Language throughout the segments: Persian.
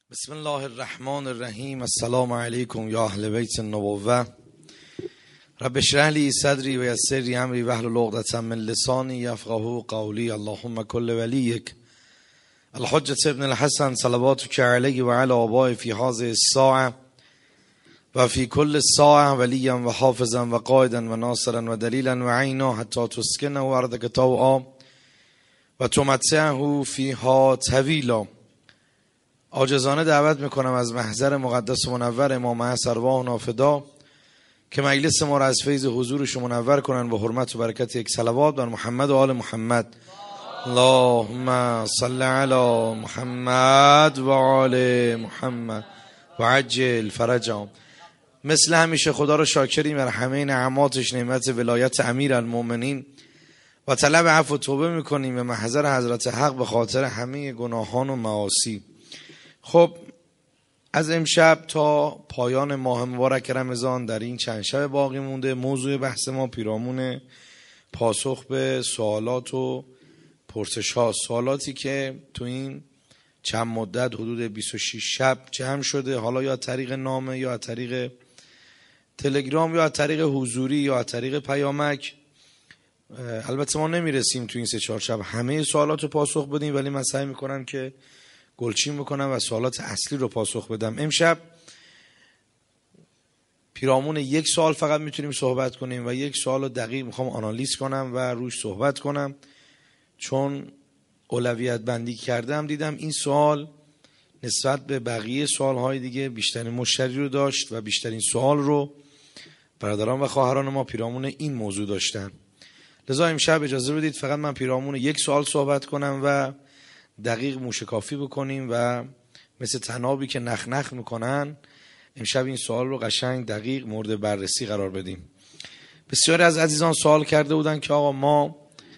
بسم الله الرحمن الرحیم. السلام علیکم یا اهل بیت النبوة. رب اشرح لی صدری و یسر لی امری واحلل عقدة من لسانی یفقهوا قولی. اللهم کل ولیک الحجة ابن الحسن صلواتک علیه و علی آبائه فی هذه الساعة و فی کل الساعة ولیا و حافظا و قائدا و ناصرا و دلیلا و عینا حتی تسکنه ارضک طوعا و تمتعه فیها طویلا. عاجزانه دعوت میکنم از محضر مقدس و منور امام حسن ارواحنا فدا که مجلس ما را از فیض حضورش منور کنن به حرمت و برکت یک صلوات بر محمد و آل محمد. اللهم صل علی محمد و آل محمد و عجل فرجهم. مثل همیشه خدا رو شاکریم بر همه نعماتش، نعمت ولایت امیر المؤمنین و طلب عفو و توبه میکنیم به محضر حضرت حق به خاطر همه گناهان و معاصی. خب از امشب تا پایان ماه مبارک رمضان در این چند شب باقی مونده موضوع بحث ما پیرامون پاسخ به سوالات و پرسش ها، سوالاتی که تو این چند مدت حدود 26 شب جمع شده، حالا یا طریق نامه یا طریق تلگرام یا طریق حضوری یا طریق پیامک. البته ما نمیرسیم تو این 3-4 شب همه سوالات رو پاسخ بدیم، ولی من سعی میکنم که گلچین بکنم و سوالات اصلی رو پاسخ بدم. امشب پیرامون یک سوال فقط میتونیم صحبت کنیم و یک سوال رو دقیق میخوام آنالیز کنم و روش صحبت کنم، چون اولویت بندی کردم. دیدم این سوال نسبت به بقیه سوالهای دیگه بیشترین مشتری رو داشت و بیشترین سوال رو برادران و خواهران ما پیرامون این موضوع داشتن. لذا امشب اجازه بدید فقط من پیرامون یک سوال صحبت کنم و دقیق موشکافی بکنیم و مثل طنابی که نخ میکنن امشب این سوال رو قشنگ دقیق مورد بررسی قرار بدیم. بسیاری از عزیزان سوال کرده بودن که آقا ما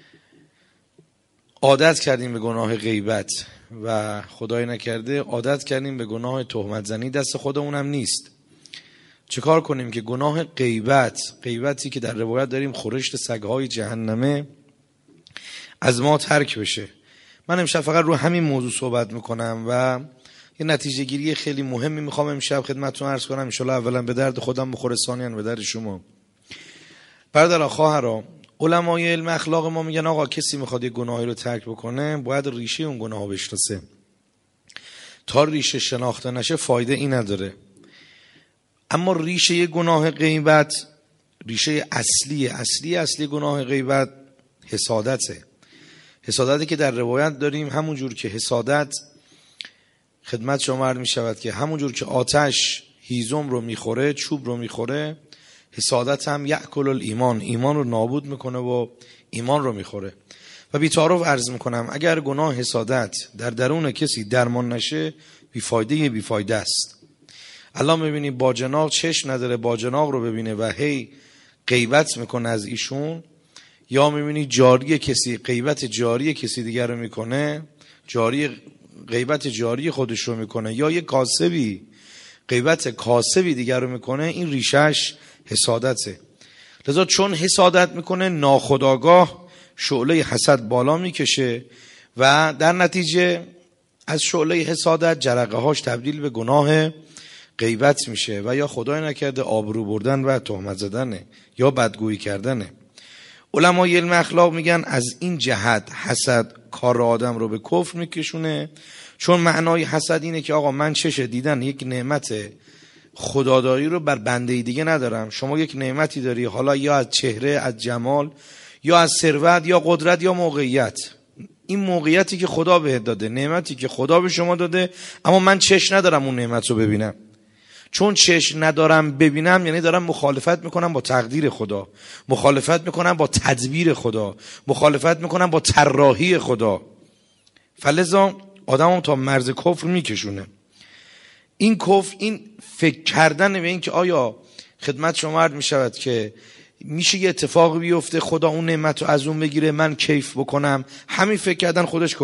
عادت کردیم به گناه غیبت و خدای نکرده عادت کردیم به گناه تهمت زنی، دست خودمونم نیست، چه کار کنیم که گناه غیبتی که در روایت داریم خورشت سگهای جهنمه از ما ترک بشه؟ من امشب فقط رو همین موضوع صحبت میکنم و یه نتیجه گیری خیلی مهمی میخوام امشب خدمتتون عرض کنم، انشالله اولا به درد خودم بخوره، ثانیاً به درد شما. برادران خواهران، علمای علم اخلاق ما میگن آقا کسی میخواد یه گناهی رو ترک بکنه باید ریشه اون گناه رو بشناسه. تا ریشه شناخته نشه فایده ای نداره. اما ریشه یه گناه غیبت، ریشه اصلی گناه غیبت حسادته. حسادتی که در روایت داریم همون جور که حسادت خدمت شما عرض می شود که همون جور که آتش هیزم رو میخوره، چوب رو میخوره، حسادت هم یأکل الایمان، ایمان رو نابود میکنه و ایمان رو میخوره. و بی‌تعارف عرض میکنم اگر گناه حسادت در درون کسی درمان نشه بیفایده است. الله میبینی باجناق چشم نداره باجناق رو ببینه و هی غیبت میکنه از ایشون، یا میبینی جاری کسی غیبت جاری کسی دیگر رو میکنه، غیبت جاری خودش رو میکنه، یا یه کاسبی غیبت کاسبی دیگر رو میکنه، این ریشش حسادته. لذا چون حسادت میکنه ناخودآگاه شعله حسد بالا میکشه و در نتیجه از شعله حسادت جرقه هاش تبدیل به گناه غیبت میشه و یا خدای نکرده آبرو بردن و تهمت زدنه یا بدگویی کردنه. علمای علم اخلاق میگن از این جهت حسد کار آدم رو به کفر میکشونه، چون معنای حسد اینه که آقا من چشه دیدن یک نعمت خداداری رو بر بنده دیگه ندارم. شما یک نعمتی داری، حالا یا از چهره، از جمال، یا از ثروت، یا قدرت، یا موقعیت. این موقعیتی که خدا بهت داده، نعمتی که خدا به شما داده، اما من چش ندارم اون نعمت رو ببینم. چون چشم ندارم ببینم یعنی دارم مخالفت میکنم با تقدیر خدا، مخالفت میکنم با تدبیر خدا، مخالفت میکنم با طراحی خدا. فلذا آدمم تا مرز کفر میکشونه. این کفر، این فکر کردن به این که آیا خدمت شما عرض میشود که میشه یه اتفاق بیفته خدا اون نعمت رو از اون بگیره من کیف بکنم، همین فکر کردن خودش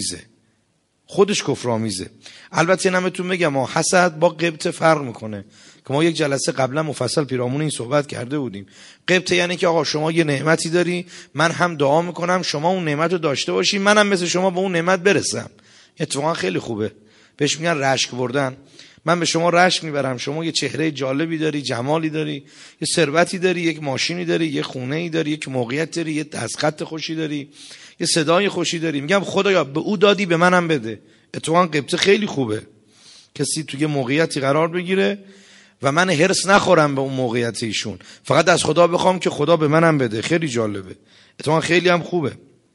کفرآمیزه. البته نمیتون بگم ما حسد با غبطه فرق میکنه که ما یک جلسه قبلا مفصل پیرامون این صحبت کرده بودیم. غبطه یعنی که آقا شما یه نعمتی داری، من هم دعا میکنم شما اون نعمت رو داشته باشی، منم مثل شما به اون نعمت برسم. اتفاقا خیلی خوبه. بهش میگن رشک بردن. من به شما رشک میبرم، شما یه چهره جالبی داری، جمالی داری، یه ثروتی داری، یک ماشینی داری، یه خونه‌ای داری، یک موقعیت داری، یه دستخط خوشی داری، یه صدای خوشی داری. میگم خدایا به او دادی به منم بده. اتفاقا قبطه خیلی خوبه، کسی توی موقعیتی قرار بگیره و من هرس نخورم به اون موقعیت ایشون، فقط از خدا بخوام که خدا به منم بده. خیلی جالبه، اتفاقا خیلی هم خوبه.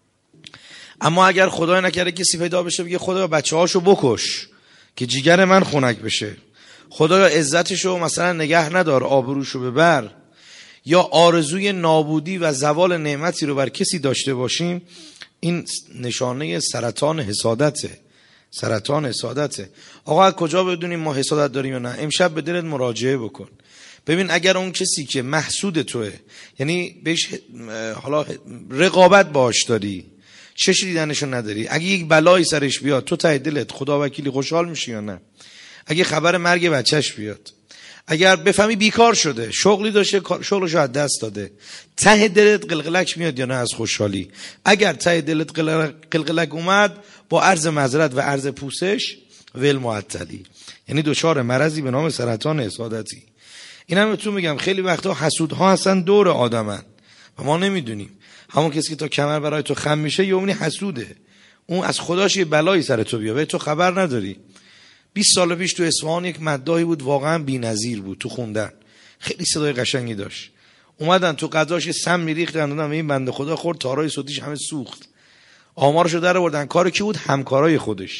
اما اگر خدای نکرده کسی پیدا بشه بگه خدایا بچه‌هاشو بکش که جیگر من خنک بشه، خدایا عزتشو مثلا نگه ندار، آبروشو ببر، یا آرزوی نابودی و زوال نعمتی رو بر کسی داشته باشیم، این نشانه سرطان حسادته. سرطان حسادته. آقا از کجا بدونیم ما حسادت داریم یا نه؟ امشب به دلت مراجعه بکن، ببین اگر اون کسی که محسود توه، یعنی بهش حالا رقابت باش داری، چشی دیدنشو نداری، اگه یک بلایی سرش بیاد تو ته دلت خدا وکیلی خوشحال میشی یا نه؟ اگه خبر مرگ بچهش بیاد، اگر بفهمی بیکار شده، شغلی داشته شغلشو از دست داده، ته دلت قلقلک میاد یا نه از خوشحالی؟ اگر ته دلت قلقلک اومد، با عرض معذرت و عرض پوسش ول معطلی، یعنی دچار مرضی به نام سرطان حسادتی. اینم بهتون میگم خیلی وقتا حسودها هستن دور آدمن و ما نمیدونیم. همون کسی که تا کمر برای تو خم میشه یه اونی حسوده، اون از خداش یه بلایی سر تو بیاره تو خبر نداری. 20 سال پیش تو اصفهان یک مداحی بود واقعا بی‌نظیر بود، تو خوندن خیلی صدای قشنگی داشت، اومدن تو قضاش سم میریختن دادن به این بنده خدا، خورد تارای صوتیش همه سوخت. آمارشو در آوردن. کار کی بود؟ همکارای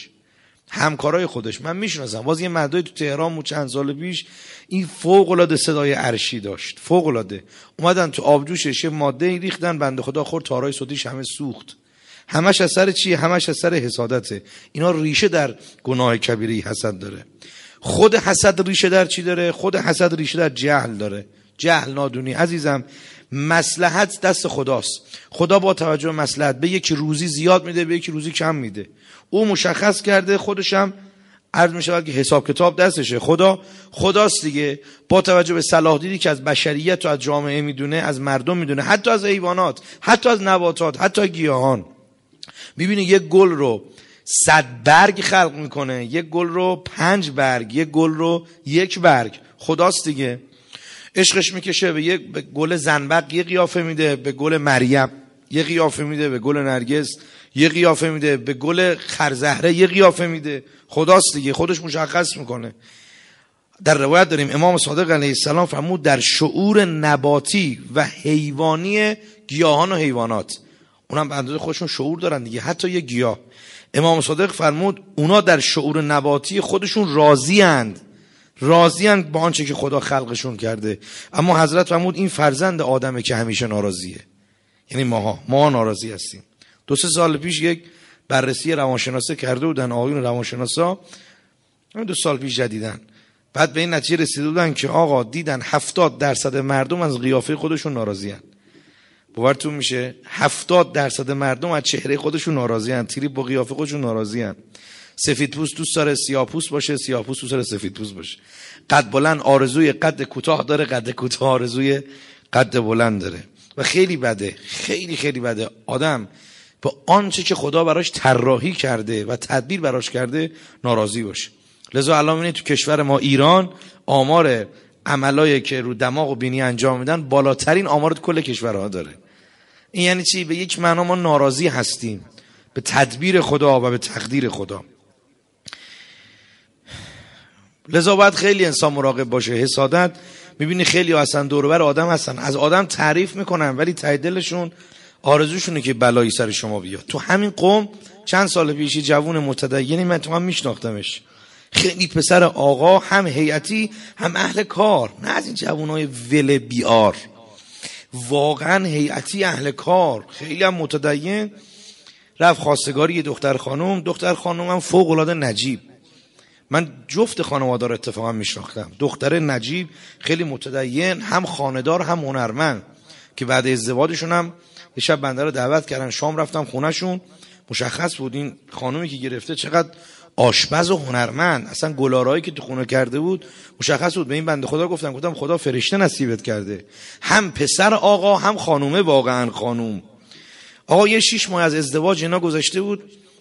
خودش. من میشناسم، باز یه مداحی تو تهران بود چند سال پیش، این فوق العاده صدای عرشی داشت، فوق العاده. اومدن تو آبجوشش یه ماده ریختن، بنده خدا خورد تارای صوتیش همه سوخت. همش اثر چیه؟ همش اثر حسادته. اینا ریشه در گناه کبیره حسد داره. خود حسد ریشه در چی داره؟ خود حسد ریشه در جهل داره. جهل، نادونی. عزیزم مصلحت دست خداست. خدا با توجه به مصلحت به یک روزی زیاد میده، به یک روزی کم میده. او مشخص کرده، خودش هم عرض میشود که حساب کتاب دستشه. خداست دیگه، با توجه به صلاح دیدی که از بشریت و از جامعه میدونه، از مردم میدونه، حتی از حیوانات، حتی از نباتات، حتی گیاهان. میبینی یک گل رو 100 برگ خلق میکنه، یک گل رو 5 برگ، یک گل رو 1 برگ. خداست دیگه. عشقش میکشه به گل زنبق یه قیافه میده، به گل مریم یه قیافه میده، به گل نرگس یه قیافه میده، به گل خرزهره یه قیافه میده. خداست دیگه، خودش مشخص میکنه. در روایت داریم امام صادق علیه السلام فرمود در شعور نباتی و حیوانی گیاهان و حیوانات، اونم به اندازه خودشون شعور دارن دیگه، حتی یه گیاه. امام صادق فرمود اونا در شعور نباتی خودشون راضی‌اند با آنچه که خدا خلقشون کرده. اما حضرت فرمود این فرزند آدمه که همیشه ناراضیه، یعنی ما ناراضی هستیم. 2-3 سال پیش یک بررسی روانشناسی کرده بودن آقایون روانشناسا، 2 سال پیش جدیدن، بعد به این نتیجه رسیده بودن که آقا دیدن 70% مردم از قیافه خودشون ناراضی‌اند. باورتون میشه 70% مردم از چهره خودشون ناراضی‌اند، تریپ با قیافه خودشون ناراضی‌اند. سفید پوست دوست داره سیاه پوست باشه، سیاه پوست دوست داره سفید پوست باشه. قد بلند آرزوی قد کوتاه داره، قد کوتاه آرزوی قد بلند داره. و خیلی بده، خیلی بده آدم با آنچه که خدا براش طراحی کرده و تدبیر براش کرده ناراضی باشه. لذا الان می‌بینید تو کشور ما ایران آمار عملایی که رو دماغ و بینی انجام میدن بالاترین آمار کل کشورها داره. این یعنی چی؟ به یک معنا ما ناراضی هستیم به تدبیر خدا و به تقدیر خدا. لذا باید خیلی انسان مراقب باشه. حسادت میبینی خیلی اصلا دور و بر آدم هستن، از آدم تعریف میکنن ولی ته دلشون آرزوشونه که بلایی سر شما بیاد. تو همین قوم چند سال پیش جوون متدینی من تو هم میشناختمش، خیلی پسر آقا، هم هیئتی هم اهل کار، نه از این جوانای ول بیار، واقعا هیئتی اهل کار، خیلی هم متدین. رفت خواستگاری دختر خانم هم فوق العاده نجیب. من جفت خانواده رو اتفاقا میشناختم، دختر نجیب خیلی متدین، هم خانه‌دار هم هنرمند، که بعد ازدواجشون هم یه شب بنده رو دعوت کردن، شام رفتم خونهشون، مشخص بود این خانومی که گرفته چقدر آشپز و هنرمند، اصلا گلارایی که تو خونه کرده بود مشخص بود. به این بنده خدا گفتم خدا فرشته نصیبت کرده، هم پسر آقا هم خانومه، واقعا خانوم. آقا یه 6 ماه از ازدواج اینا گذشته بود،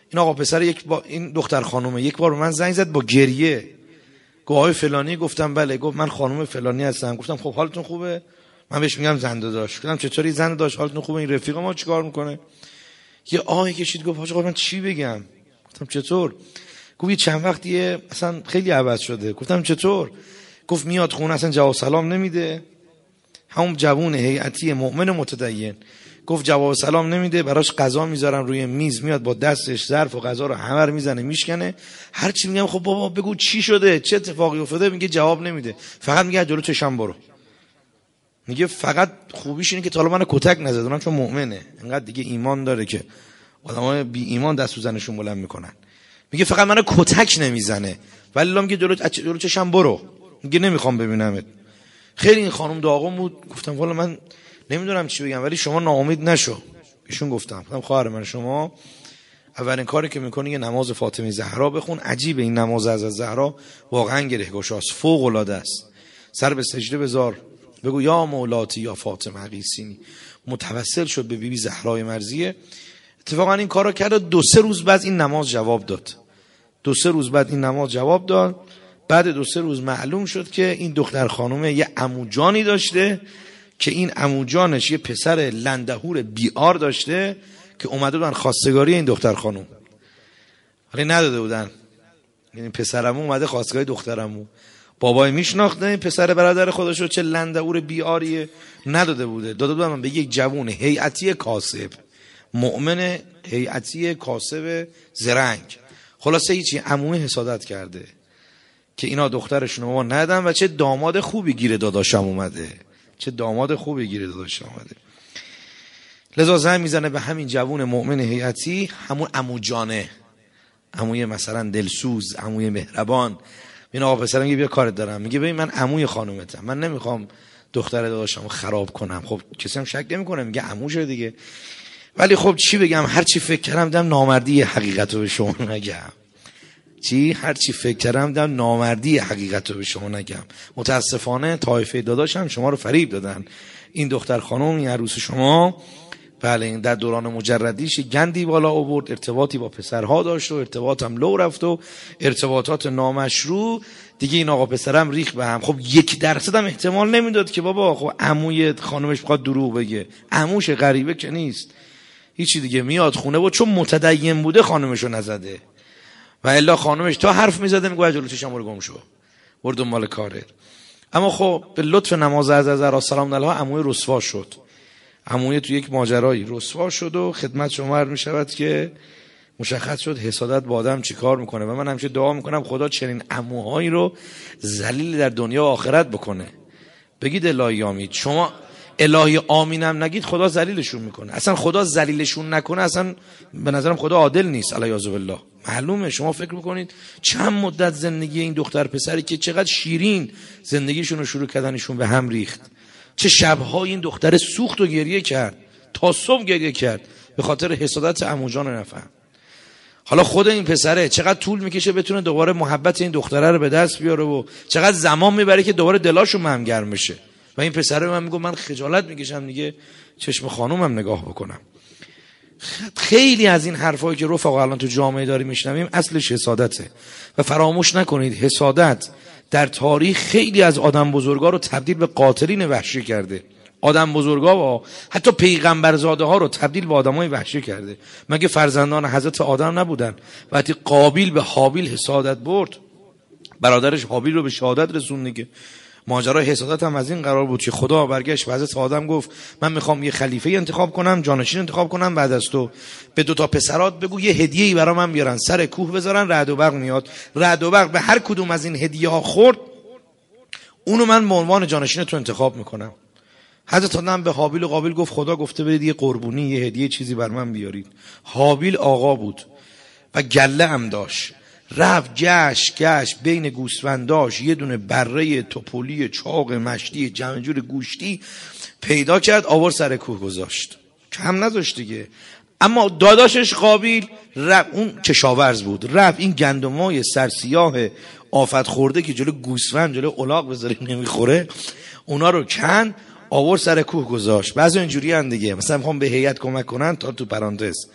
این آقا پسر این دختر خانومه یک بار به من زنگ زد با گریه، گفت آقای فلانی. گفتم بله. گفت من خانم فلانی هستم. گفتم خب حالتون خوبه؟ من بهش میگم زن داشت. گفتم چطوری زن داشت، حالتون خوبه؟ این رفیق ما چیکار میکنه؟ یه آهی کشید، گفت حاج آقا من چی بگم؟ گفتم چطور؟ گفت یه چند وقتیه اصلا خیلی عوض شده. گفتم چطور؟ گفت میاد خونه اصلا جواب سلام نمیده، همون جوون هیئتی مؤمن متدین. گفت جواب سلام نمیده، براش غذا میذارم روی میز، میاد با دستش ظرف و غذا رو همه رو میزنه میشکنه. هر چی میگم خب بابا بگو چی شده، چه اتفاقی افتاده، میگه جواب نمیده، فقط میگه جلو چشم برو. میگه فقط خوبیش اینه که تا الان من کتک نزدونم چون مؤمنه، انقدر دیگه ایمان داره که آدمای بی ایمان دست و زنشون بلند میکنن. میگه فقط منو کتک نمیزنه ولی الان میگه جلو چشم برو، میگه نمیخوام ببینمت. خیلی این خانم داغون بود. گفتم والا من نمیدونم چی بگم ولی شما ناامید نشو. ایشون گفتم خواهر من شما اولین کاری که میکنی یه نماز فاطمه زهرا بخون. عجیبه این نماز از زهرا واقعا گرهگشاست، فوق العاده است. سر به سجده بذار، بگو یا مولاتی یا فاطمه اغیثینی. متوسل شد به بیبی زهرای مرضیه. اتفاقا این کارو کرد. 2-3 روز بعد این نماز جواب داد. 2-3 روز بعد این نماز جواب داد. بعد 2-3 روز معلوم شد که این دختر خانومه یه عموجانی داشته که این عموجانش یه پسر لندهور بیار داشته که اومده بودن خواستگاری این دختر خانوم، ولی نداده بودن. یعنی پسرمو اومده خواستگاری دخترمو، بابای میشناخته این پسر برادر خودشو، چه لندهور بیاریه، نداده بوده. داده بودن به یک جوون هیئتی کاسب، مؤمن هیئتی کاسب زرنگ. خلاصه هیچی، عموی حسادت کرده که اینا دخترشون رو ندن و چه داماد خوبی گیر داداشم اومده، چه داماد خوبی گیر داداشم اومده. لذا زن میزنه به همین جوون مؤمن هیئتی، همون عمو جانه، عموی مثلا دلسوز، عموی مهربان. این آقا پسرم میگه بیا کارت دارم. میگه ببین من عموی خانومتم، من نمیخوام دختر داداشمو خراب کنم. خب کسی هم شک نمیکنه، میگه عموشه دیگه. ولی خب چی بگم، هر چی فکر کردم دم نامردی حقیقتو به شما نگم. هر چی فکر کردم دم نامردی حقیقتو به شما نگم. متاسفانه طایفه داداشم شما رو فریب دادن. این دختر خانم، این عروس شما، بله این در دوران مجردیش گندی بالا آورد، ارتباطی با پسرها داشت و ارتباطم لو رفت و ارتباطات نامشروع دیگه. این آقا پسرم ریخ به هم. خب 1% هم احتمال نمیداد که بابا خب عموی خانمش بخواد دروغ بگه، عموش غریبه که نیست هیچی دیگه. میاد خونه و چون متدین بوده خانمشو نزده و الا خانمش تا حرف میزده میگه جلو چشم برو گم شو، برو دنبال کارت. اما خب به لطف نماز از زهرا سلام علیها عموی رسوا شد. عموی تو یک ماجرایی رسوا شد و خدمت شما عرض میشود که مشخص شد حسادت با آدم چی کار میکنه. و من همیشه دعا میکنم خدا چنین عموهایی رو ذلیل در دنیا و آخرت بکنه. بگید الهی آمین. شما الهی آمینم نگید خدا ذلیلشون میکنه. اصلا خدا ذلیلشون نکنه اصلا به نظرم خدا عادل نیست. الیاذ بالله. معلومه. شما فکر میکنید چند مدت زندگی این دختر پسری که چقدر شیرین زندگیشون رو شروع کردنشون به هم ریخت، چه شب‌های این دختر سوخت و گریه کرد، تا صبح گریه کرد به خاطر حسادت عموجان نفهم. حالا خود این پسره چقدر طول میکشه بتونه دوباره محبت این دختره رو به دست بیاره و چقدر زمان میبره که دوباره دلاشون به هم گرم بشه. و این پسره من میگه من خجالت میکشم دیگه چشم خانومم نگاه بکنم. خیلی از این حرفایی که رفقا الان تو جامعه داریم میشنویم اصلش حسادته. و فراموش نکنید حسادت در تاریخ خیلی از آدم بزرگا رو تبدیل به قاتلین وحشی کرده. آدم بزرگا و حتی پیغمبرزاده ها رو تبدیل به آدمای وحشی کرده. مگه فرزندان حضرت آدم نبودن؟ وقتی قابیل به حابیل حسادت برد، برادرش حابیل رو به شهادت رسوند دیگه. ماجرای حسادت هم از این قرار بود که خدا برگشت به حضرت آدم گفت من میخوام یه خلیفه انتخاب کنم، جانشین انتخاب کنم بعد از تو. به 2 پسرات بگو یه هدیه‌ای برای من بیارن، سر کوه بذارن، رعد و برق میاد. رعد و برق به هر کدوم از این هدیه ها خورد، اونو من به عنوان جانشین تو انتخاب میکنم. حضرت آدم به حابیل و قابیل گفت خدا گفته برید یه قربونی، یه هدیه چیزی بر من بیارید. حابیل آقا بود و گله هم داشت. رفت گشت بین گوسفنداش یه دونه بره توپولی چاق مشتی جمجور گوشتی پیدا کرد، آورد سر کوه گذاشت. کم نذاشت دیگه. اما داداشش قابیل رفت، اون کشاورز بود، رفت این گندمای سرسیاه آفت خورده که جلو گوسفند جلو الاغ بذاری نمیخوره، اونا رو کند آورد سر کوه گذاشت. بعضی اینجوری ان دیگه، مثلا میخوام به هیئت کمک کنن تا تو پرانتز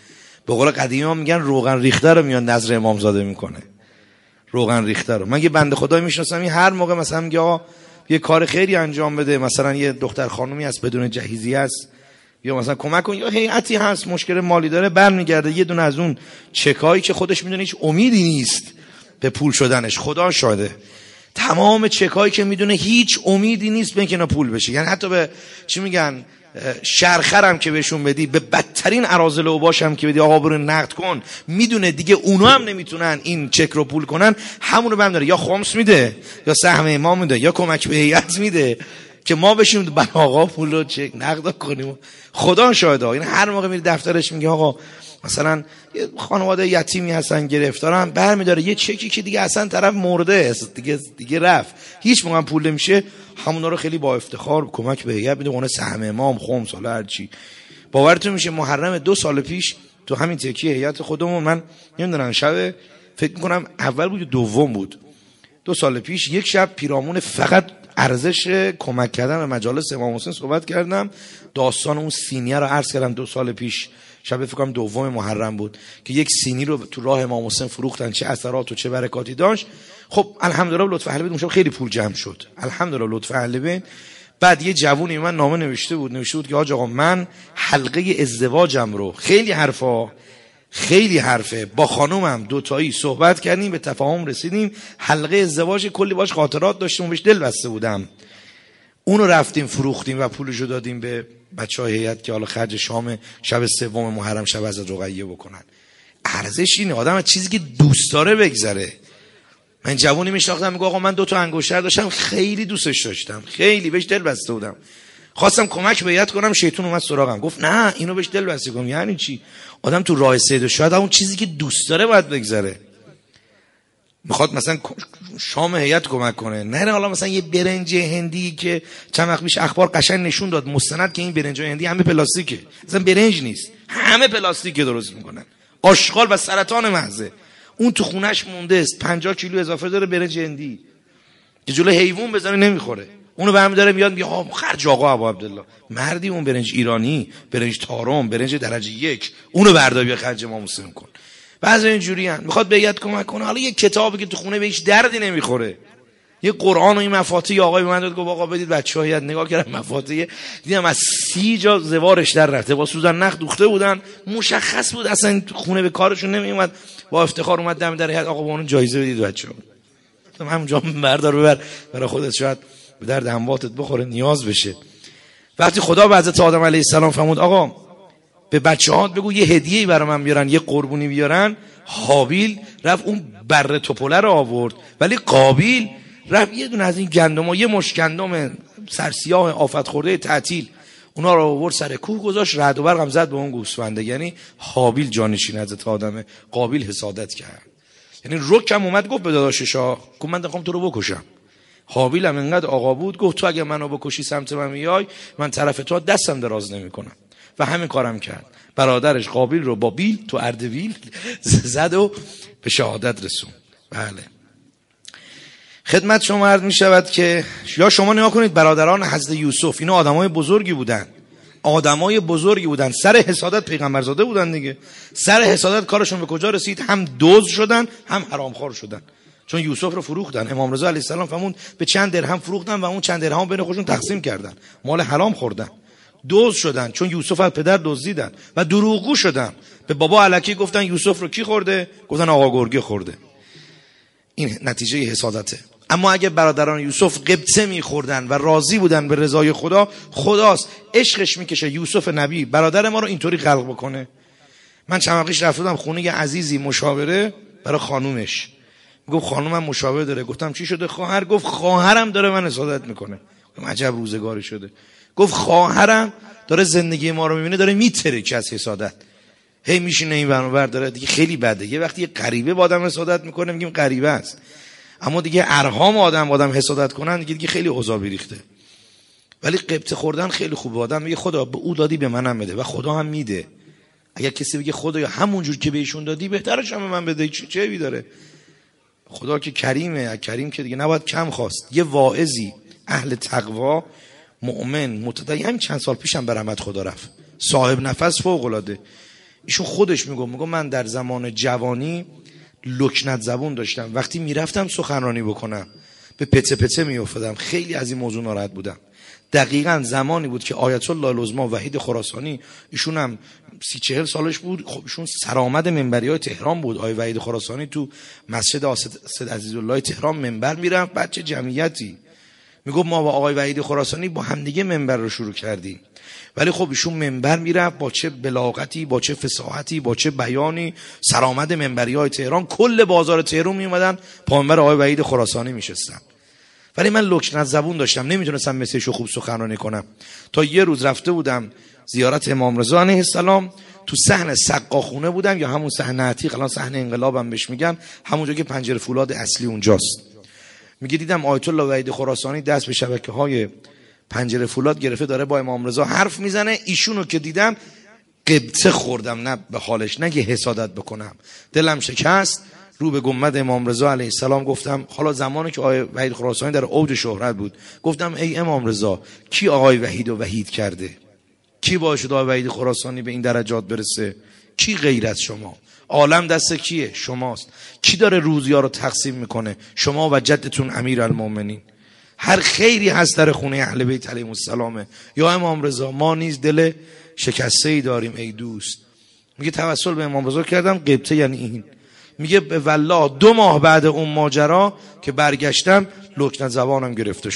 به قول قدیمی ها میگن روغن ریخته رو میاد نظر امامزاده میکنه. روغن ریخته رو. من یه بنده خدایی میشناسم این هر موقع مثلا میگه آقا یه کار خیری انجام بده، مثلا یه دختر خانومی هست بدون جهیزی هست یا مثلا کمک کن، یا هیئتی هست مشکل مالی داره، برمیگرده یه دونه از اون چکایی که خودش میدونه هیچ امیدی نیست به پول شدنش، خدا شاهده، تمام چکایی که میدونه هیچ امیدی نیست به اینکه اینا پول بشه، یعنی حتی به چی میگن شرخرم که بهشون بدی، به بدترین اراذل و باشم که بدی آقا برو نقد کن، میدونه دیگه اونا هم نمیتونن این چک رو پول کنن، همون رو بهم داره، یا خمس میده یا سهم امام میده یا کمک به هیئت میده که ما بشیم بر آقا پول رو چک نقد کنیم. خدا شاهده. این هر موقع میره دفترش میگه آقا مثلا یه خانواده یتیمی هستن گرفتارن، برمیداره یه چکی که دیگه اصلا طرف مرده دیگه رفت، هیچ موقع پول نمیشه، همونا رو خیلی با افتخار کمک به هیئت میده، اون سهم امام خمس حالا هر چی. باورتون میشه محرم 2 سال پیش تو همین تکیه هیئت خودمون، من نمیدونم شب فکر میکنم اول بود یا دوم بود، 2 سال پیش یک شب پیرامون فقط ارزش کمک کردن به مجالس امام حسین صحبت کردم، داستان اون سینیه رو عرض کردم. 2 سال پیش شب فکر کنم دوم محرم بود که یک سینی رو تو راه امام حسین فروختن، چه اثرات و چه برکاتی داشت. خب الحمدلله لطف اهل بیت اون شب خیلی پول جمع شد، الحمدلله لطف اهل بیت. بعد یه جوونی من نامه نوشته بود که حاج آقا من حلقه ازدواجم رو، خیلی حرفه، با خانومم دوتایی صحبت کردیم، به تفاهم رسیدیم، حلقه ازدواج کلی باش خاطرات داشتیم و بهش دل بسته بودم، اونو رفتیم فروختیم و پولشو دادیم به بچهای هیئت که حالا خرج شام شب 3 محرم شب از رقیه بکنن. ارزش اینه آدم از چیزی که دوست داره بگذره. من جوونی میشناختم میگه آقا من 2 تا انگشتر داشتم خیلی دوستش داشتم، خیلی بهش دل بسته بودم، خواستم کمک به هیئت کنم، شیطون اومد سراغم گفت نه اینو بهش دل بسته کن. یعنی چی؟ آدم تو راه سید شاید اون چیزی که دوست داره باید بگذره. میخواد مثلا شام هیئت کمک کنه، نه حالا مثلا یه برنج هندی که چند وقت پیش اخبار قشنگ نشون داد مستند که این برنج هندی همه پلاستیکه، مثلا برنج نیست، همه پلاستیکه درست میکنن، آشغال و سرطان محضه. اون تو خونش مونده است 50 کیلو اضافه داره برنج هندی که جلو حیوان بزنه نمیخوره، اونو برمی‌داره میاد میگه آقا خرج آقا ابو عبدالله، مردی اون برنج ایرانی، برنج تارم، برنج درجه 1، اونو بردار بیا خرج ما مسلم کن. بعضی اینجوری ان میخواد به هیئت کمک کنه، حالا یه کتابی که تو خونه به هیچ دردی نمیخوره، یه قرآن و این مفاتیح آقای به من داد گفت آقا بدید بچه‌ها هیئت، نگاه کردم مفاتیح دیدم از 30 جا زوارش در رفته، با سوزن نخ دوخته بودن، مشخص بود اصلا خونه به کارشون نمیومد. با افتخار اومد دم در هیئت آقا با اون جایزه بدید بچه‌ها، همونجا بردار ببر برای خودت، شاید به درد امواتت بخوره نیاز بشه. وقتی خدا به حضرت آدم علیه السلام فرمود آقا به بچه‌هات بگو یه هدیه‌ای برای من بیارن، یه قربونی بیارن، حابیل رفت اون بره توپله رو آورد، ولی قابیل رفت یه دونه از این گندم‌ها، یه مشت گندم سرسیاه آفت خورده تعطیل، اونا رو آورد سر کوه گذاشت، رعد و برق هم زد به اون گوسفنده. یعنی حابیل جانشین حضرت آدمه، قابیل حسادت کرد. یعنی رکم اومد گفت به داداشش گفت من می‌خوام تو رو بکشم. حابیل هم انقدر آقا بود گفت تو اگه منو بکشی سمت من میای من طرف تو دستم دراز نمی‌کنم، و همین کارم کرد. برادرش قابیل رو با بیل تو اردبیل زد و به شهادت رسون. بله خدمت شما عرض می شود که یا شما نگاه کنید برادران حضرت یوسف، اینا آدمای بزرگی بودن، سر حسادت پیغمبرزاده بودن دیگه، سر حسادت کارشون به کجا رسید؟ هم دزد شدن هم حرامخوار شدن، چون یوسف رو فروختن. امام رضا علیه السلام فرمود به چند درهم فروختن و اون چند درهم بین خودشون تقسیم کردن، مال حرام خوردن. دزد شدن چون یوسف از پدر دزدیدن، و دروغگو شدن، به بابا الکی گفتن یوسف رو کی خورده؟ گفتن آقا گرگی خورده. این نتیجه حسادته. اما اگه برادران یوسف قبطه میخوردن و راضی بودن به رضای خدا، خداست عشقش میکشه یوسف نبی برادر ما رو اینطوری خلق بکنه. من چند وقتیش رفتم خونه یه عزیزی مشاوره برای خانومش، گفت خانومم مشاوره داره. گفتم چی شده خواهر؟ گفت خواهرم داره من حسادت میکنه. عجب روزگاری شده. گفت خواهرم داره زندگی ما رو میبینه داره میترکه از حسادت، هی میشینه این ور اونور داره دیگه، خیلی بده. یه وقتی یه غریبه با آدم حسادت میکنه میگیم غریبه است، اما دیگه ارهام آدم حسادت کنن دیگه خیلی اوضاع بریخته. ولی قبطه خوردن خیلی خوبه. آدم میگه خدا به او دادی به منم بده، و خدا هم میده. اگر کسی بگه خدایا همونجور که بهشون دادی بهترش هم به من بده، چه عیبی داره؟ خدا که کریمه، کریم که دیگه نباید کم خواست. یه واعظی اهل تقوا مؤمن متدین همین چند سال پیشم به رحمت خدا رفت، صاحب نفس فوق العاده، ایشون خودش میگه من در زمان جوانی لکنت زبون داشتم، وقتی میرفتم سخنرانی بکنم به پته پته میافتادم، خیلی از این موضوع ناراحت بودم. دقیقاً زمانی بود که آیت الله العظما وحید خراسانی، ایشون هم 30-40 سالش بود، خب ایشون سرآمد منبریای تهران بود. آقای وحید خراسانی تو مسجد سید عزیزالله تهران منبر میرفت، بچه جمعیتی میگفت ما با آقای وحید خراسانی با همدیگه منبر رو شروع کردیم. ولی خب ایشون منبر میرفت با چه بلاغتی، با چه فصاحتی، با چه بیانی، سرآمد منبریای تهران، کل بازار تهران میومدن پا منبر آقای وحید خراسانی میشستن. ولی من لکنت زبون داشتم، نمیتونستم مثلشو خوب سخنرانی کنم. تا یه روز رفته بودم زیارت امام رضا علیه السلام، تو صحن سقاخونه بودم، یا همون صحن عتیق، الان صحن انقلابم بهش میگن، همونجا که پنجره فولاد اصلی اونجاست. میگه دیدم آیت الله وحید خراسانی دست به شبکه‌های پنجره فولاد گرفته داره با امام رضا حرف میزنه. ایشونو که دیدم قبطه خوردم، نه به حالش، نه که حسادت بکنم، دلم شکست. رو به گنبد امام رضا علیه السلام گفتم، حالا زمانی که آقای وحید خراسانی در اوج شهرت بود، گفتم ای امام رضا، کی آقای وحید رو وحید کرده؟ کی باعث شد آقای وحید خراسانی به این درجات برسه؟ کی غیر از شما؟ عالم دست کیه؟ شماست. کی داره روزیا رو تقسیم میکنه؟ شما و جدتون امیرالمومنین. هر خیری هست در خونه اهل بیت علیهم السلام. یا امام رضا، ما نیز دل شکسته‌ای داریم ای دوست. میگه توسل به امام رضا کردم، قبطه یعنی این. میگه به والله 2 ماه بعد اون ماجرا که برگشتم لکنت زبانم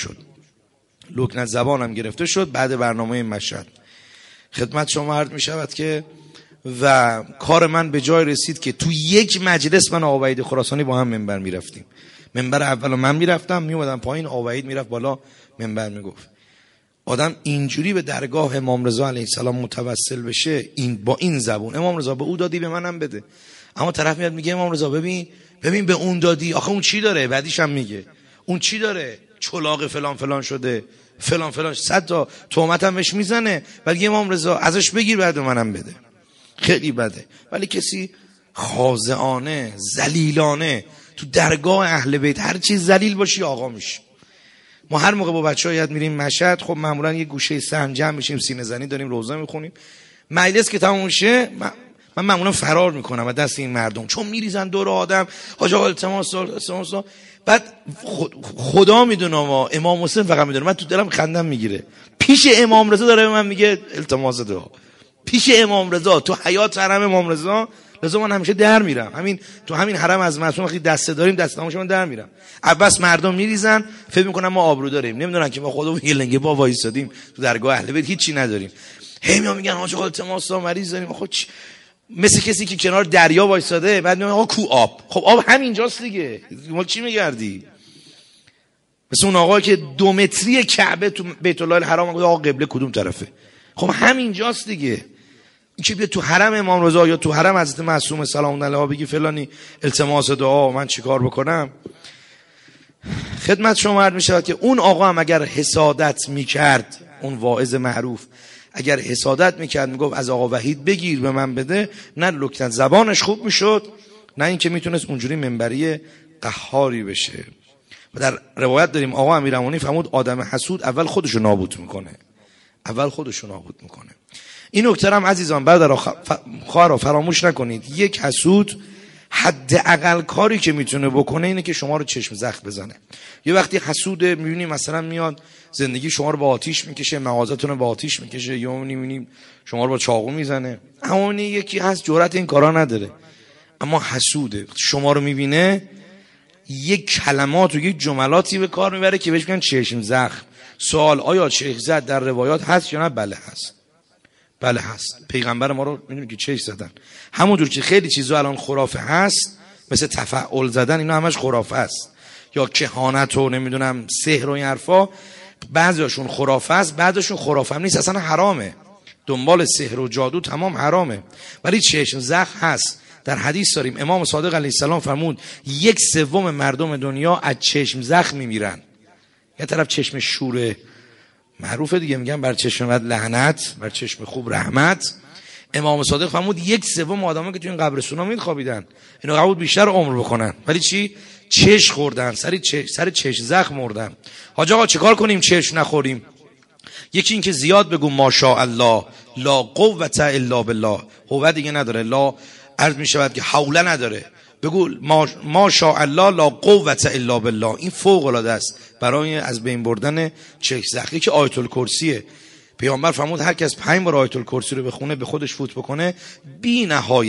گرفته شد بعد برنامه مشهد. خدمت شما عرض میشود که و کار من به جای رسید که تو یک مجلس من و آقا وحید خراسانی با هم منبر میرفتیم. منبر اول من میرفتم، میومدم پایین، آقا وحید میرفت بالا منبر میگفت. آدم اینجوری به درگاه امام رضا علیه السلام متوسل بشه، این با این زبون، امام رضا به او دادی به منم بده. اما طرف میاد میگه امام رضا ببین به اون دادی، آخه اون چی داره؟ بعدیش هم میگه اون چی داره؟ چلاق فلان فلان شده، فلان 100 تا تهمت هم بهش میزنه، بعد میگه امام رضا ازش بگیر بعد منم بده. خیلی بده. ولی کسی خاضعانه، ذلیلانه تو درگاه اهل بیت هر چیز ذلیل باشی آقا میشه. ما هر موقع با بچه‌ها یاد میریم مشهد، خب معمولا یه گوشه صحن جمع میشیم، سینه زنی داریم، روزه میخونیم. مجلس که تموم شه من معمولا فرار میکنم از دست این مردم، چون میریزن دور آدم، حاج آقا التماس. بعد خدا میدونه، ما امام حسین فقط میدونه، من تو دلم خندم میگیره. پیش امام رضا داره به من میگه التماس دعا، پیش امام رضا، تو حیات حرم امام رضا. لذا من همیشه در میرم، همین تو همین حرم از معصوم وقتی دسته داریم، دستنامه‌ش من در میرم. عباس مردم میریزن فکر میکنن ما آبرو داریم، نمیدونن که ما خودمون یه لنگه با وایسادیم تو درگاه اهل بیت، هیچی نداریم. میگن حاج آقا التماس مریض داریم. خب مثل کسی که کنار دریا وایساده، بعد میگه آقا کو آب؟ خب آب همینجاست دیگه، ما چی میگردی؟ مثل اون آقایی که 2 متری کعبه تو بیت الله الحرام گفت آقا قبله کدوم طرفه؟ خب همینجاست دیگه. این که بیا تو حرم امام رضا یا تو حرم حضرت معصوم سلام الله علیه بگی فلانی التماس دعا، من چیکار بکنم؟ خدمت شما عرض میشه که اون آقا هم اگر حسادت میکرد، اون واعظ معروف اگر حسادت میکرد، میگفت از آقا وحید بگیر به من بده، نه لکنت زبانش خوب میشد، نه اینکه میتونست اونجوری منبری قهاری بشه. و در روایت داریم آقا امیرالمومنین فرمود آدم حسود اول خودشو نابود میکنه. این نکته هم عزیزان برادر خواهرا فراموش نکنید. یک حسود حداقل کاری که میتونه بکنه اینه که شما رو چشم زخم بزنه. یه وقتی حسود میبینی مثلا میاد زندگی شما رو با آتیش میکشه، مغازتون رو با آتیش میکشه، یا میبینیم شما رو با چاقو میزنه. اما یکی هست جرأت این کارا نداره، اما حسوده، شما رو میبینه یک کلمات و یک جملاتی به کار میبره که بهش میگن چشم زخم. سوال آیا چشم زد در روایات هست یا نه؟ بله هست. پیغمبر ما رو میدونید که چشم زدن. همونجور که خیلی چیزا الان خرافه هست، مثل تفعول زدن، اینا همش خرافه است، یا کهانت و نمیدونم سحر و این حرفا. بعضیاشون خرافه است، بعضیاشون خرافه هم نیست، اصلا حرامه. دنبال سحر و جادو تمام حرامه. ولی چشم زخم هست. در حدیث داریم امام صادق علیه السلام فرمود 1/3 مردم دنیا از چشم زخم میمیرن. یه طرف چشم شوره معروفه دیگه، میگن بر چشم بد لعنت، بر چشم خوب رحمت. امام صادق فرمود 1/3 آدما که تو این قبرستونا میخوابیدن، اینا قبول بیشتر عمر بکنن، ولی چی؟ چشم خوردن، سر چشم زخم مردن. حاج آقا چیکار کنیم چشم نخوریم؟ یکی این که زیاد بگو ماشاءالله، لا قوة الا بالله. قوت دیگه نداره، لا عرض می شود که حوله نداره. بگو ما شاء الله لا قوة الا بالله. این فوق العاده است برای از بین بردن چرک زخمی که آیت الکرسیه. پیامبر فرمود هر کس 5 بار آیت الکرسی رو بخونه، به خودش فوت بکنه، بی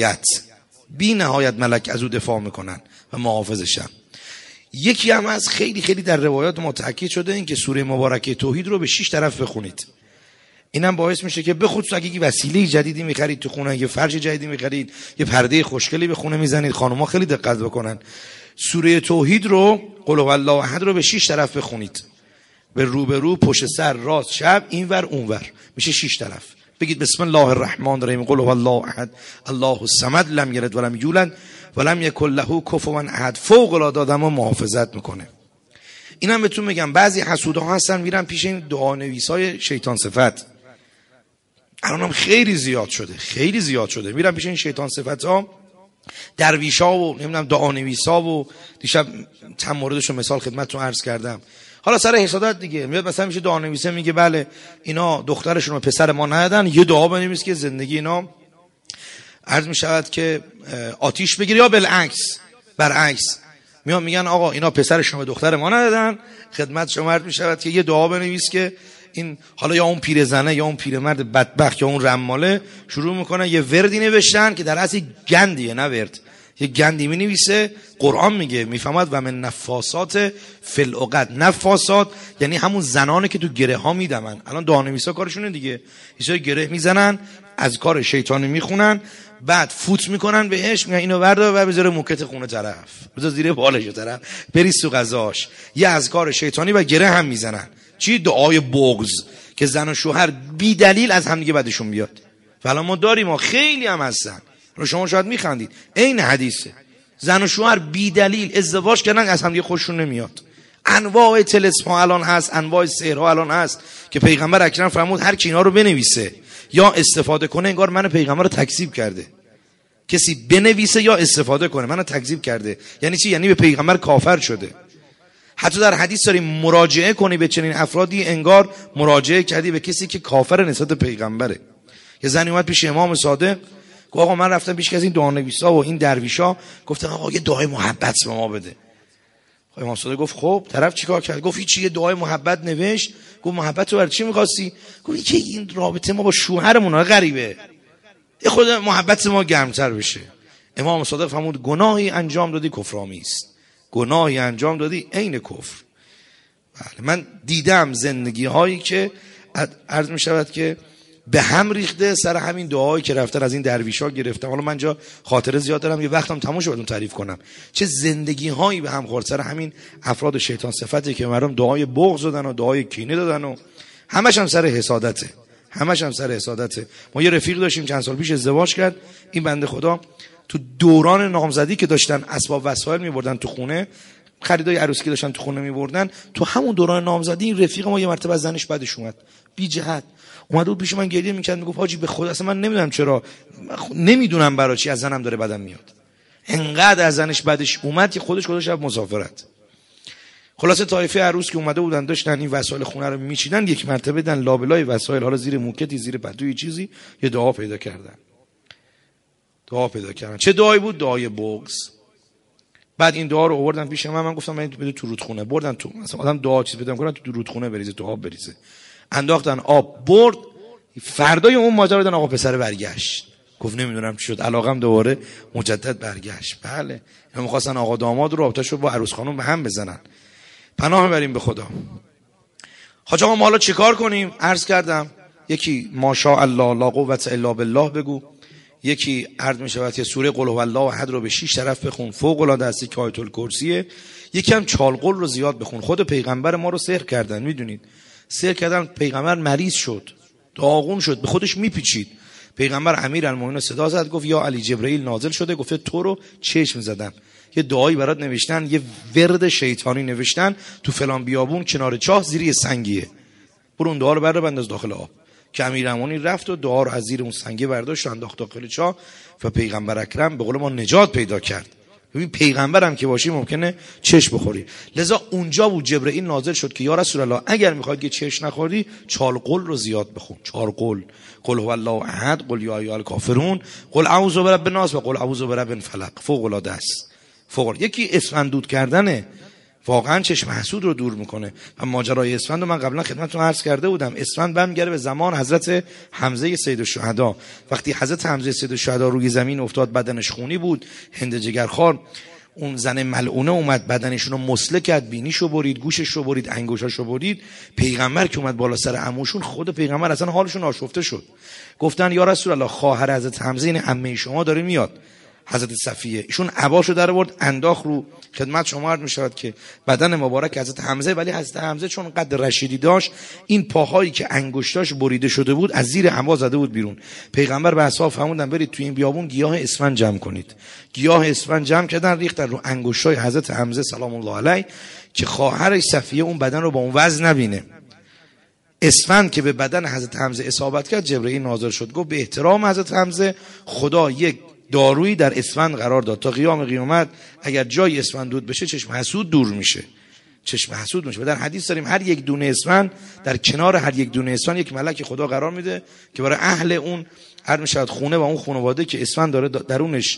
نهایت ملک از او دفاع میکنن و محافظشن. یکی هم از خیلی خیلی در روایات ما تاکید شده این که سوره مبارکه توحید رو به 6 طرف بخونید. اینم باعث میشه که بخصوص اگه یه وسیله جدیدی میخرید تو خونه، یه فرش جدیدی میخرید، یه پرده خوشگلی به خونه میزنید، خانوما خیلی دقت بکنن. سوره توحید رو، قل هو الله احد رو به 6 طرف بخونید، به روبرو، پشت سر، راست، چپ، اینور اونور، میشه 6 طرف. بگید بسم الله الرحمن الرحیم، قل هو الله احد الله الصمد لم یلد ولم یولد ولم یکن له کفوا احد. فوق العاده آدمو محافظت میکنه. اینم بهتون میگم بعضی حسودها هستن میرن پیش این دعانویسای شیطان صفت. الانم خیلی زیاد شده میرن پیش این شیطان صفت ها، درویشا و نمیدونم دعانویسا و دیشب چند موردشو مثال خدمتتون عرض کردم. حالا سر حسادت دیگه میاد مثلا میشه دعانویسه میگه بله اینا دخترشون رو پسر ما ندادن، یه دعا بنویس که زندگی اینا عرض میشود که آتیش بگیره، یا برعکس میان میگن آقا اینا پسرشون به دختر ما ندادن، خدمت شما عرض میشود که یه دعا بنویس که این حالا یا اون پیرزنه یا اون پیرمرد بدبخت یا اون رماله شروع میکنه یه وردی نوشتن که در اصل گندیه، نه ورد، یه گندی می نویسه. قرآن میگه میفهمد و من نفاسات فی العقد. نفاسات یعنی همون زنانه که تو گره ها میدمن. الان دعانویسا کارشونه دیگه، ایشون گره میزنن، از کار شیطانی میخونن، بعد فوت میکنن بهش، میگن اینو بردار و بذاره موکت خونه طرف، بذار زیر بالش طرف، بریز تو غذاش. یه از کار شیطانی و گره هم میزنن. چی؟ دعای بغض، که زن و شوهر بی دلیل از هم دیگه بدشون بیاد. فعلا ما داریم، ما خیلی هم هستن، شما شاید میخندید، این حدیثه، زن و شوهر بی دلیل ازدواج کردن از هم دیگه خوششون نمیاد. انواع طلسم ها الان هست، انواع سحرها الان هست که پیغمبر اکرم فرمود هر کی اینا رو بنویسه یا استفاده کنه انگار من پیغمبر رو تکذیب کرده. کسی بنویسه یا استفاده کنه منو تکذیب کرده. یعنی چی؟ یعنی به پیغمبر کافر شده. حتی در حدیث داریم مراجعه کنی به چنین افرادی انگار مراجعه کردی به کسی که کافر نسبت پیغمبره. یه زنی اومد پیش امام صادق، گفت آقا من رفتم پیش کسی این دعانویسا و این درویشا، گفتن آقا یه دعای محبت به ما بده. امام صادق گفت خب طرف چیکار کرد؟ گفت هیچی، یه دعای محبت نوشت. گفت محبت رو برای چی می‌خواستی؟ گفت که این رابطه ما با شوهرمون غریبه، یه خود محبت ما گرمتر بشه. امام صادق فرمود گناهی انجام دادی کفرآمیز، گناهی انجام دادی عین کفر. بله من دیدم زندگی هایی که عرض می شود که به هم ریخته سر همین دعایی که رفتن از این درویشا گرفتم. حالا من جا خاطره زیاد دارم، یه وقتم تموم شد بهتون تعریف کنم چه زندگی هایی به هم خورد سر همین افراد شیطان صفتی که مردم دعای بغض دادن و دعای کینه دادن و همش هم سر حسادته. ما یه رفیق داشتیم چند سال پیش ازدواج کرد. این بنده خدا تو دوران نامزدی که داشتن اسباب وسایل می‌بردن تو خونه، خریدای عروسی داشتن تو خونه می‌بردن، تو همون دوران نامزدی این رفیق ما یه مرتبه از زنش بعدش اومد، بی جهت اومد بود پیش من گریه می‌کرد، میگفت حاجی به خدا اصلا من نمیدونم چرا، نمیدونم برای چی از زنم داره بدم میاد. انقدر از زنش بعدش اومد که خودش گذاشت مسافرت. خلاصه طایفه عروس که اومده بودن داشتن این وسایل خونه رو میچیدن، یک مرتبه دن لابلای وسایل، حالا زیر موکتی، زیر پتوی چیزی، یه دعا پیدا کردن. چه دعایی بود؟ دعای بغض. بعد این دعا رو آوردن پیش من گفتم من بده تو رودخونه. بردن تو، مثلا آدم دعا چیز پیدا کنه تو رودخونه بریزه، تو آب بریزه. انداختن آب، برد. فردای اون ماجرا دادن آقا پسر برگشت. گفت نمیدونم چی شد، علاقم دوباره مجدد برگشت. بله اینا می‌خواستن آقا داماد رو رابطه‌شو با عروس خانم به هم بزنن. پناه بریم به خدا. حاج آقا ما حالا چیکار کنیم؟ عرض کردم یکی ماشاء الله لا قوة الا بالله بگو، یکی عرض می شود که سوره قل هو الله احد رو به 6 طرف بخون، فوق العاده است که آیت الکرسیه. یکی هم چالقل رو زیاد بخون. خود پیغمبر ما رو سحر کردن، میدونید سحر کردن، پیغمبر مریض شد، داغون شد، به خودش میپیچید. پیغمبر امیرالمومنین صدا زد گفت یا علی جبرئیل نازل شده، گفته تو رو چشم زدم، یه دعایی برات نوشتن، یه ورد شیطانی نوشتن تو فلان بیابون کنار چاه زیر یه سنگیه، برو اون دعا رو بردار بنداز داخل آب. که امیرالمومنین رفت و دعا رو از زیر اون سنگه برداشت انداخت داخل چاه و پیغمبر اکرم به قول ما نجات پیدا کرد. ببین پیغمبرم که باشی ممکنه چش بخوری. لذا اونجا بود جبرئیل نازل شد که یا رسول الله اگر میخواید که چش نخوری 4 قل رو زیاد بخون. 4 قل: قل هو الله احد، قل یا ایها الکافرون، قل اعوذ برب الناس و قل اعوذ برب الفلق. فوق العاده است. یکی اسفند دود کردنه، واقعا چشم حسود رو دور میکنه. و ماجرای اسفند رو من قبلا خدمتتون عرض کرده بودم. اسفند برمیگره به زمان حضرت حمزه سید الشهدا. وقتی حضرت حمزه سید الشهدا روی زمین افتاد، بدنش خونی بود، هند جگرخوار، اون زن ملعونه اومد بدنشون رو مسله کرد، بینیشو برید، گوشش رو برید، انگشتاشو برید. پیغمبر که اومد بالا سر عموشون، خود پیغمبر اصلا حالشون آشفته شد. گفتن یا رسول الله خواهر حضرت حمزه این عمه شما داره میاد، حضرت صفیه. ایشون عباشو در آورد انداخت رو. خدمت شما عرض می‌شود که بدن مبارک حضرت حمزه، ولی حضرت حمزه چون قد رشیدی داشت، این پاهایی که انگشتاش بریده شده بود از زیر عبا زده بود بیرون. پیغمبر به اصحاب فرمودن برید تو این بیابون گیاه اسفند جمع کنید. گیاه اسفند جمع کردن، ریختن رو انگشتای حضرت حمزه سلام الله علیه که خواهرش صفیه اون بدن رو با اون وزن نبینه. اسفند که به بدن حضرت حمزه اصابت کرد، جبرئیل نازل شد گفت به احترام حضرت حمزه خدا یک دارویی در اسفند قرار داد تا قیام قیامت اگر جای اسفند دود بشه چشم حسود دور میشه. چشم حسود میشه. در حدیث داریم هر یک دونه اسفند، در کنار هر یک دونه اسفند یک ملک خدا قرار میده که برای اهل اون هر میشد خونه و اون خانواده که اسفند داره درونش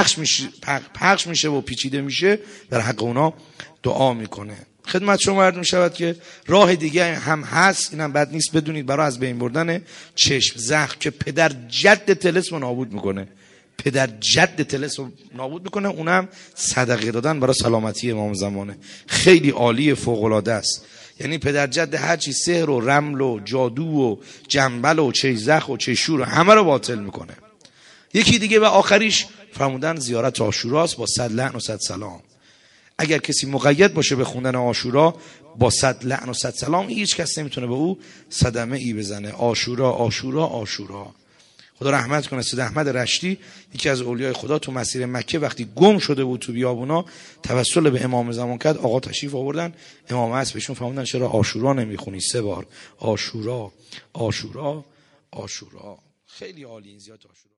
پخش میشه و پیچیده میشه، در حق اونا دعا میکنه. خدمت شما عرض میشود که راه دیگه هم هست، اینم بد نیست بدونید، برای از بین بردن چشم زخم که پدر جد طلسم رو نابود میکنه. پدر جد طلسم نابود میکنه، اونم صدقه دادن برای سلامتی امام زمانه. خیلی عالی، فوق العاده است. یعنی پدر جد هر چی سحر و رمل و جادو و جنبل و چیزخ و چشور همه رو باطل میکنه. یکی دیگه و آخریش فرمودن زیارت عاشوراست با 100 لعن و 100 سلام. اگر کسی مقید باشه به خوندن عاشورا با 100 لعن و 100 سلام، هیچ کس نمیتونه به او صدمه ای بزنه. عاشورا عاشورا عاشورا. خدا رحمت کنه سید احمد رشتی، یکی از اولیای خدا، تو مسیر مکه وقتی گم شده بود تو بیابونا، توسل به امام زمان کرد. آقا تشریف آوردن، امام هست بهشون فرمودن چرا عاشورا نمیخونی 3 بار عاشورا عاشورا عاشورا. خیلی عالی این زیارت عاشورا.